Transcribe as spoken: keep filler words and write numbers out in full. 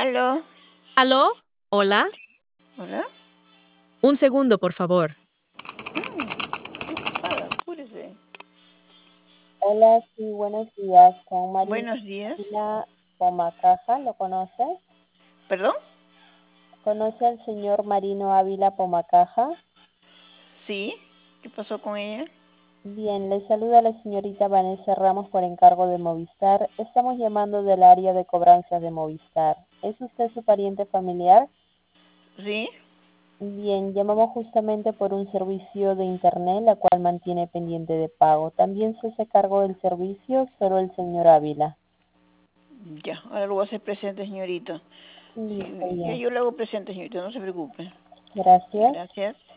Aló. ¿Aló? ¿Hola? ¿Hola? Un segundo, por favor. Ah, apúrese. Hola, sí, buenos días. Con Marina Buenos días. Pomacaja, ¿lo conoce? ¿Perdón? ¿Conoce al señor Marino Ávila Pomacaja? Sí. ¿Qué pasó con ella? Bien, le saluda la señorita Vanessa Ramos por encargo de Movistar. Estamos llamando del área de cobranzas de Movistar. ¿Es usted su pariente familiar? Sí. Bien, llamamos justamente por un servicio de internet, la cual mantiene pendiente de pago. ¿También se hace cargo del servicio, solo el señor Ávila? Ya, ahora lo voy a hacer presente, señorita. Sí, está Ya bien. yo le hago presente, señorita, no se preocupe. Gracias. Gracias.